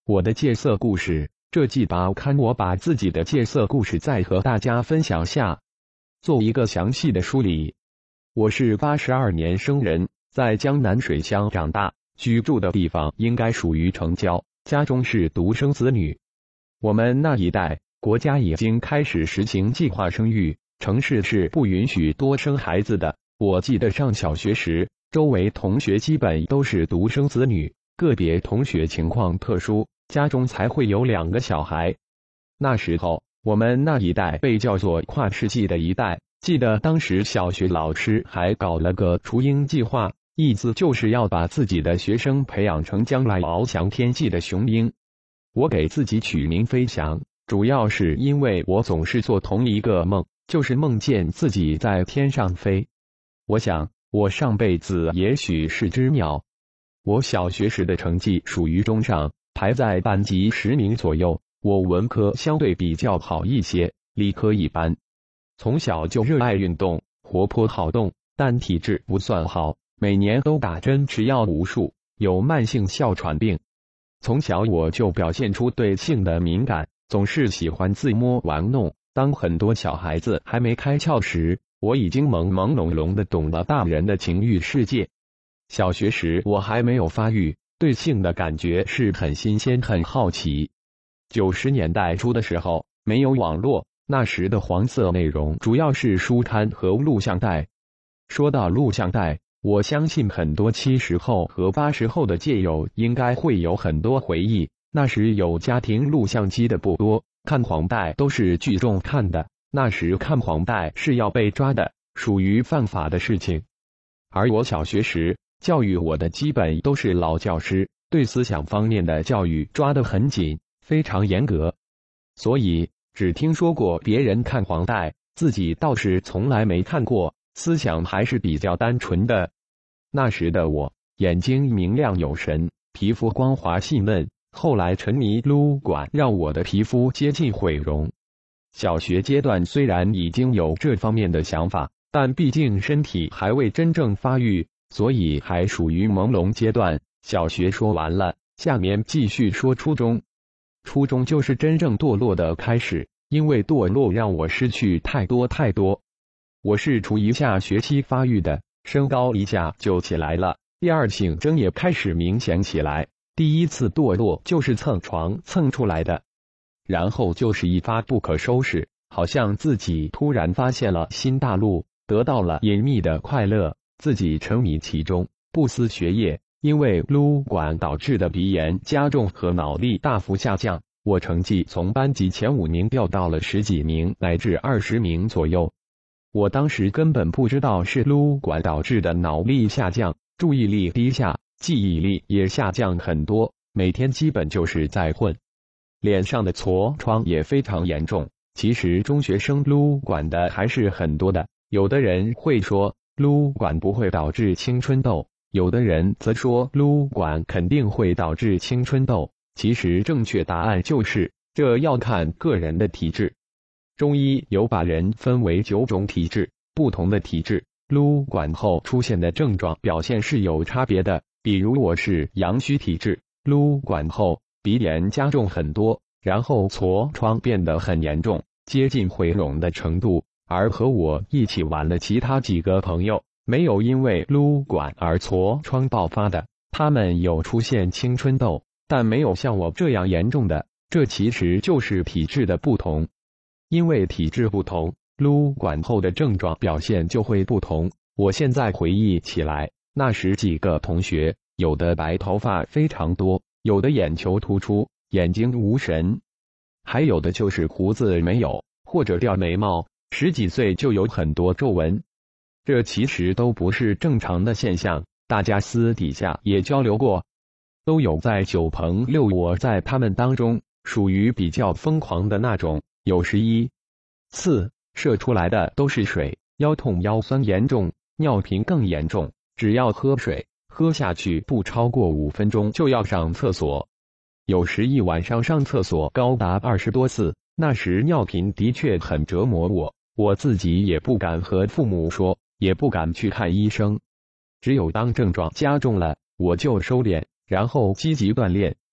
我的戒色故事，这季báo刊我把自己的戒色故事再和大家分享下，做一个详细的梳理。我是82年生人，在江南水乡长大，居住的地方应该属于城郊，家中是独生子女。我们那一代，国家已经开始实行计划生育，城市是不允许多生孩子的。我记得上小学时，周围同学基本都是独生子女，个别同学情况特殊，家中才会有2个小孩。那时候，我们那一代被叫做跨世纪的一代。记得当时小学老师还搞了个雏鹰计划，意思就是要把自己的学生培养成将来翱翔天际的雄鹰。我给自己取名飞翔，主要是因为我总是做同一个梦，就是梦见自己在天上飞。我想，我上辈子也许是只鸟。我小学时的成绩属于中上，排在班级10名左右。我文科相对比较好一些，理科一般。从小就热爱运动，活泼好动，但体质不算好，每年都打针吃药无数，有慢性哮喘病。从小我就表现出对性的敏感，总是喜欢自摸玩弄。当很多小孩子还没开窍时，我已经朦朦胧胧地懂了大人的情欲世界。小学时我还没有发育，对性的感觉是很新鲜很好奇。90年代初的时候，没有网络，那时的黄色内容主要是书刊和录像带。说到录像带，我相信很多70后和80后的戒友应该会有很多回忆。那时有家庭录像机的不多，看黄带都是聚众看的。那时看黄带是要被抓的，属于犯法的事情。而我小学时，教育我的基本都是老教师，对思想方面的教育抓得很紧，非常严格。所以只听说过别人看黄带，自己倒是从来没看过，思想还是比较单纯的。那时的我，眼睛明亮有神，皮肤光滑细嫩，后来沉迷撸管，让我的皮肤接近毁容。小学阶段虽然已经有这方面的想法，但毕竟身体还未真正发育，所以还属于朦胧阶段。小学说完了，下面继续说初中。初中就是真正堕落的开始，因为堕落让我失去太多。我是初一下学期发育的，身高一下就起来了，第二性征也开始明显起来。第一次堕落就是蹭床蹭出来的，然后就是一发不可收拾，好像自己突然发现了新大陆，得到了隐秘的快乐，自己沉迷其中，不思学业。因为撸管导致的鼻炎加重和脑力大幅下降，我成绩从班级前5名掉到了10几名乃至20名左右。我当时根本不知道是撸管导致的脑力下降，注意力低下，记忆力也下降很多，每天基本就是在混。脸上的痤疮也非常严重。其实中学生撸管的还是很多的，有的人会说撸管不会导致青春痘，有的人则说撸管肯定会导致青春痘。其实正确答案就是这要看个人的体质。中医有把人分为9种体质，不同的体质撸管后出现的症状表现是有差别的。比如我是阳虚体质，撸管后鼻炎加重很多，然后痤疮变得很严重，接近毁容的程度。而和我一起玩的其他几个朋友，没有因为撸管而痤疮爆发的，他们有出现青春痘，但没有像我这样严重的。这其实就是体质的不同。因为体质不同，撸管后的症状表现就会不同。我现在回忆起来，那时几个同学，有的白头发非常多，有的眼球突出，眼睛无神，还有的就是胡子没有，或者掉眉毛，10几岁就有很多皱纹。这其实都不是正常的现象，大家私底下也交流过，都有在酒棚溜。我在他们当中属于比较疯狂的那种，有11次射出来的都是水，腰痛腰酸严重，尿频更严重，只要喝水喝下去不超过5分钟就要上厕所，有时一晚上上厕所高达20多次。那时尿频的确很折磨我，我自己也不敢和父母说，也不敢去看医生。只有当症状加重了，我就收敛，然后积极锻炼，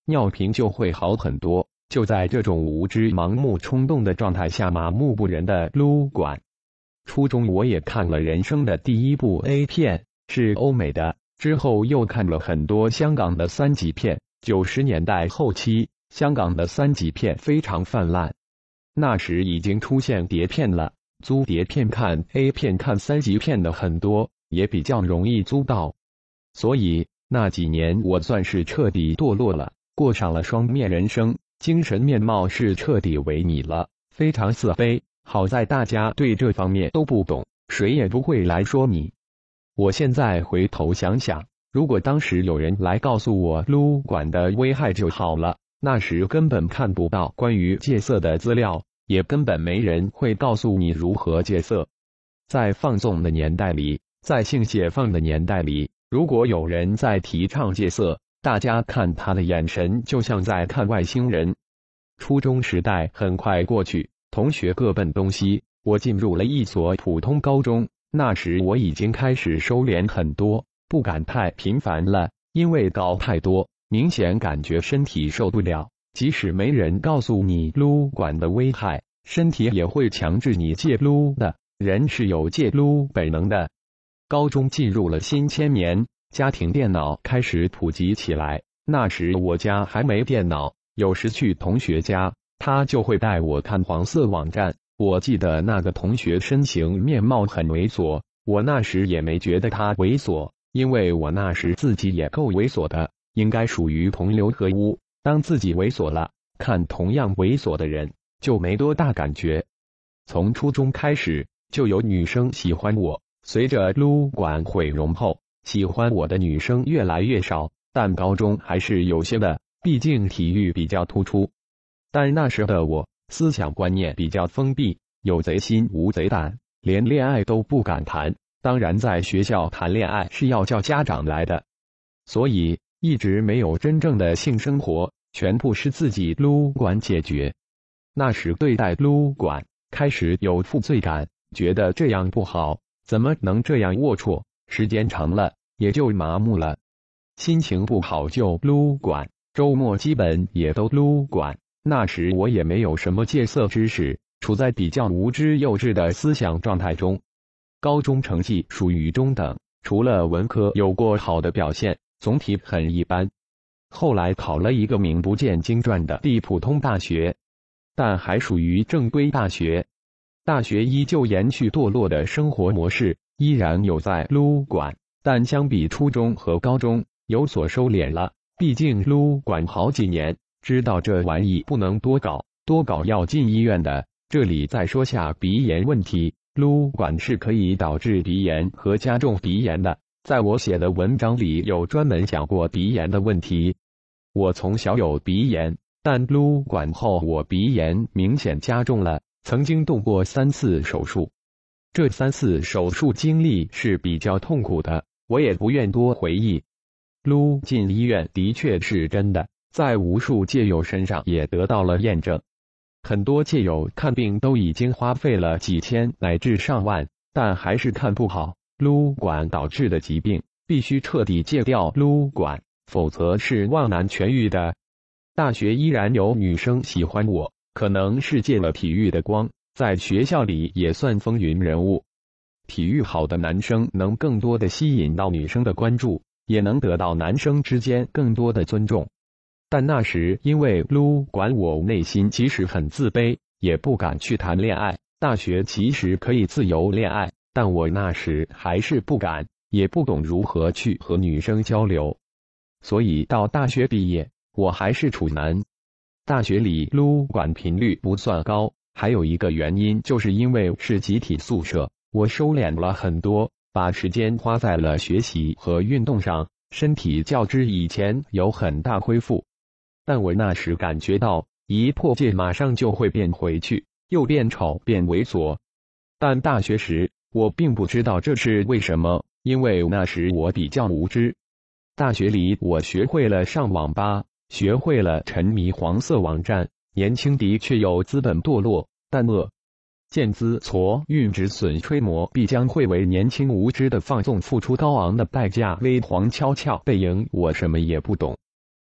尿频就会好很多。就在这种无知、盲目、冲动的状态下，麻木不仁的撸管。初中我也看了人生的第一部 A 片，是欧美的，之后又看了很多香港的3级片。90年代后期，香港的3级片非常泛滥，那时已经出现碟片了，租碟片看 A 片、看3级片的很多，也比较容易租到。所以那几年我算是彻底堕落了，过上了双面人生，精神面貌是彻底萎靡了，非常自卑。好在大家对这方面都不懂，谁也不会来说你。我现在回头想想，如果当时有人来告诉我撸管的危害就好了，那时根本看不到关于戒色的资料，也根本没人会告诉你如何戒色。在放纵的年代里，在性解放的年代里，如果有人在提倡戒色，大家看他的眼神就像在看外星人。初中时代很快过去，同学各奔东西，我进入了一所普通高中。那时我已经开始收敛很多，不敢太频繁了，因为搞太多，明显感觉身体受不了。即使没人告诉你撸管的危害，身体也会强制你戒撸的。人是有戒撸本能的。高中进入了新千年，家庭电脑开始普及起来。那时我家还没电脑，有时去同学家，他就会带我看黄色网站。我记得那个同学身形面貌很猥琐，我那时也没觉得他猥琐，因为我那时自己也够猥琐的，应该属于同流合污。当自己猥琐了，看同样猥琐的人就没多大感觉。从初中开始就有女生喜欢我，随着撸管毁容后，喜欢我的女生越来越少，但高中还是有些的，毕竟体育比较突出。但那时的我思想观念比较封闭，有贼心无贼胆，连恋爱都不敢谈。当然在学校谈恋爱是要叫家长来的，所以一直没有真正的性生活，全部是自己撸管解决。那时对待撸管开始有负罪感，觉得这样不好，怎么能这样龌龊？时间长了也就麻木了，心情不好就撸管，周末基本也都撸管。那时我也没有什么戒色知识，处在比较无知幼稚的思想状态中。高中成绩属于中等，除了文科有过好的表现，总体很一般。后来考了一个名不见经传的地普通大学，但还属于正规大学。大学依旧延续堕落的生活模式，依然有在撸管，但相比初中和高中有所收敛了。毕竟撸管好几年，知道这玩意不能多搞，多搞要进医院的。这里再说下鼻炎问题，撸管是可以导致鼻炎和加重鼻炎的。在我写的文章里有专门讲过鼻炎的问题。我从小有鼻炎，但撸管后我鼻炎明显加重了，曾经动过3次手术。这3次手术经历是比较痛苦的，我也不愿多回忆。撸进医院的确是真的，在无数戒友身上也得到了验证。很多戒友看病都已经花费了几千乃至上万，但还是看不好。撸管导致的疾病必须彻底戒掉撸管，否则是万难痊愈的。大学依然有女生喜欢我，可能是借了体育的光，在学校里也算风云人物。体育好的男生能更多的吸引到女生的关注，也能得到男生之间更多的尊重。但那时因为撸管，我内心其实很自卑，也不敢去谈恋爱。大学其实可以自由恋爱，但我那时还是不敢，也不懂如何去和女生交流。所以到大学毕业，我还是处男。大学里撸管频率不算高，还有一个原因就是因为是集体宿舍，我收敛了很多，把时间花在了学习和运动上，身体较之以前有很大恢复。但我那时感觉到，一破戒马上就会变回去，又变丑变猥琐。但大学时，我并不知道这是为什么，因为那时我比较无知。大学里我学会了上网吧，学会了沉迷黄色网站。年轻的确有资本堕落，但见资矬运止损吹磨，必将会为年轻无知的放纵付出高昂的代价。微黄悄悄背影，我什么也不懂。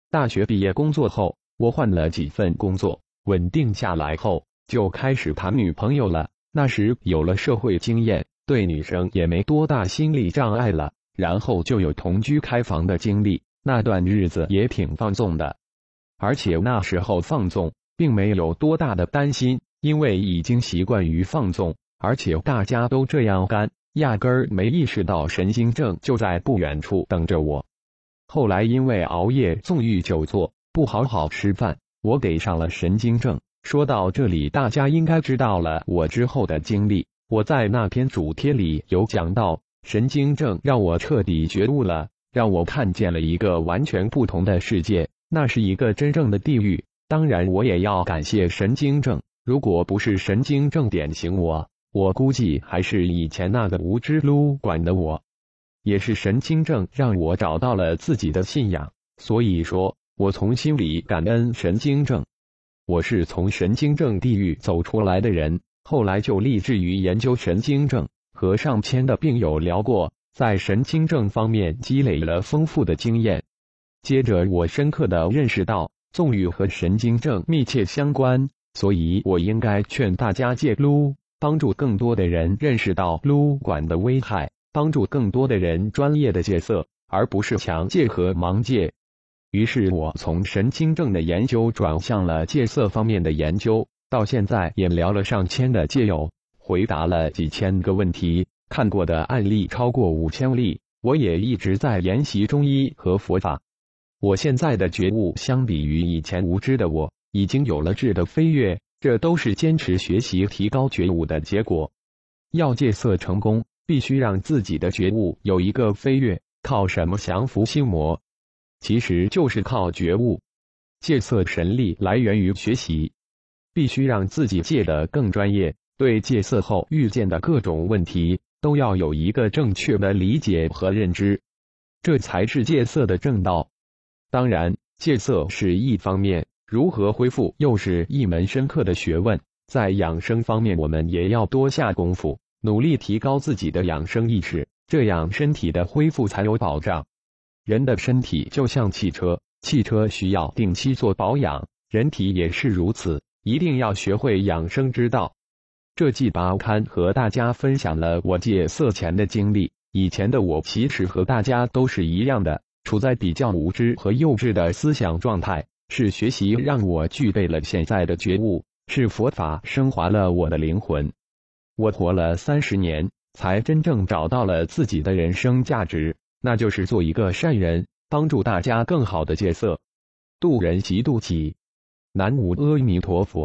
大学毕业工作后，我换了几份工作，稳定下来后，就开始谈女朋友了。那时有了社会经验，对女生也没多大心理障碍了。然后就有同居开房的经历，那段日子也挺放纵的。而且那时候放纵，并没有多大的担心，因为已经习惯于放纵，而且大家都这样干，压根儿没意识到神经症就在不远处等着我。后来因为熬夜纵欲久坐，不好好吃饭，我给上了神经症。说到这里，大家应该知道了我之后的经历。我在那篇主帖里有讲到，神经症让我彻底觉悟了，让我看见了一个完全不同的世界，那是一个真正的地狱。当然，我也要感谢神经症，如果不是神经症点醒我估计还是以前那个无知撸管的我。也是神经症让我找到了自己的信仰，所以说我从心里感恩神经症。我是从神经症地狱走出来的人，后来就立志于研究神经症，和上千的病友聊过，在神经症方面积累了丰富的经验。接着我深刻地认识到纵欲和神经症密切相关，所以我应该劝大家戒撸，帮助更多的人认识到撸管的危害，帮助更多的人专业的戒色，而不是强戒和盲戒。于是我从神经症的研究转向了戒色方面的研究，到现在也聊了上千的戒友，回答了几千个问题，看过的案例超过5000例。我也一直在研习中医和佛法。我现在的觉悟相比于以前无知的我，已经有了质的飞跃，这都是坚持学习提高觉悟的结果。要戒色成功，必须让自己的觉悟有一个飞跃，靠什么降服心魔？其实就是靠觉悟。戒色神力来源于学习，必须让自己戒得更专业，对戒色后遇见的各种问题都要有一个正确的理解和认知，这才是戒色的正道。当然，戒色是一方面，如何恢复又是一门深刻的学问。在养生方面，我们也要多下功夫，努力提高自己的养生意识，这样身体的恢复才有保障。人的身体就像汽车，汽车需要定期做保养，人体也是如此，一定要学会养生之道。这季报刊和大家分享了我戒色前的经历。以前的我其实和大家都是一样的，处在比较无知和幼稚的思想状态，是学习让我具备了现在的觉悟，是佛法升华了我的灵魂。我活了30年，才真正找到了自己的人生价值，那就是做一个善人，帮助大家更好的戒色，度人即度己。南无阿弥陀佛。